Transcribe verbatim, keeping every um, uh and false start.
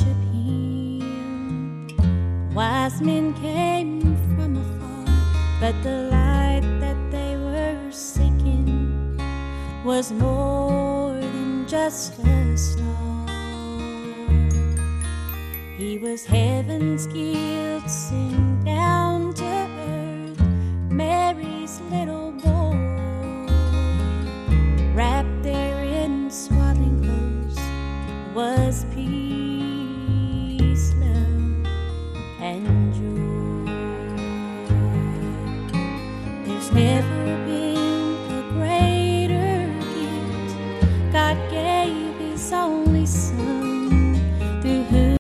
worship him. Wise men came from afar, but the light that they were seeking was more than just a star. He was heaven's gift sent down to earth, Mary's little